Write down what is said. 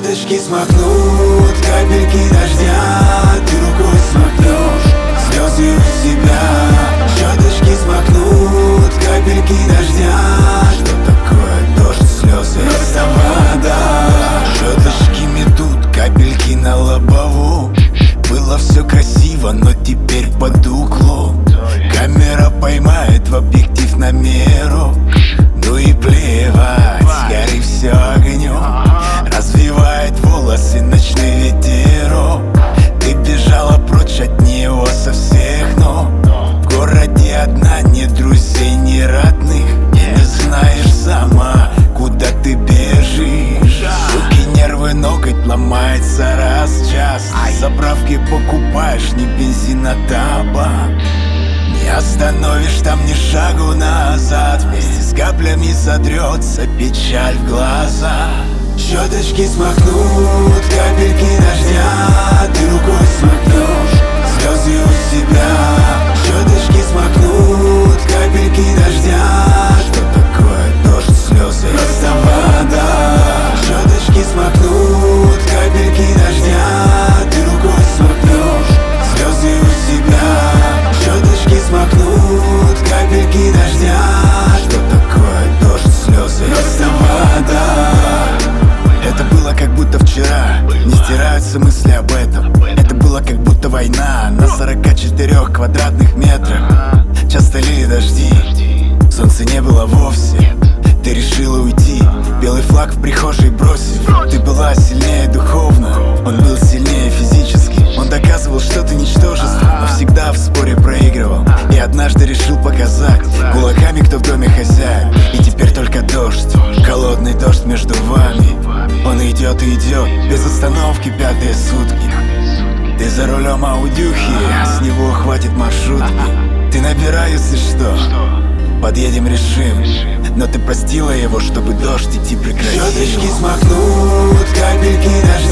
Щеточки смахнут капельки дождя, ты рукой смахнешь слезы у себя. Щеточки смахнут капельки дождя. Что такое дождь, слезы, это вода. Щеточки метут капельки на лобову. Было все красиво, но теперь под углом. Камера поймает в объектив на меру. Ну и плевать, гори все огнем. Развивает волосы ночный ветерок. Ты бежала прочь от него со всех ног. В городе одна, ни друзей, ни родных. И не знаешь сама, куда ты бежишь. Суки, нервы, ноготь ломается раз в час. Заправки покупаешь, не бензин, а табак. Не остановишь там ни шагу назад. Вместе с каплями сотрется печаль в глаза. Щеточки смахнут капельки дождя, ты рукой смахнешь слезы у себя. Щеточки смахнут капельки дождя. Что такое дождь, слезы, это вода. Щеточки смахнут капельки дождя, ты рукой смахнешь слезы у себя. Щеточки смахнут капельки дождя. Что такое дождь, слезы, это вода. Это было как будто вчера, не стираются мысли об этом. Это было как будто война на 44 квадратных метрах. Часто лили дожди, солнца не было вовсе. Ты решила уйти, белый флаг в прихожей бросив. Ты была сильнее духовно, он был сильнее физически. Он доказывал, что ты ничтожество, но всегда в споре проигрывал. И однажды решил показать кулаками, кто в доме хозяин. И теперь только дождь, холодный дождь между вами. Он идет и идет, без остановки, пятые сутки. Ты за рулем аудюхи, с него хватит маршрутки. Ты набирай, если что, подъедем, решим. Но ты простила его, чтобы дождь идти прекратил. Щеточки смахнут капельки дождя.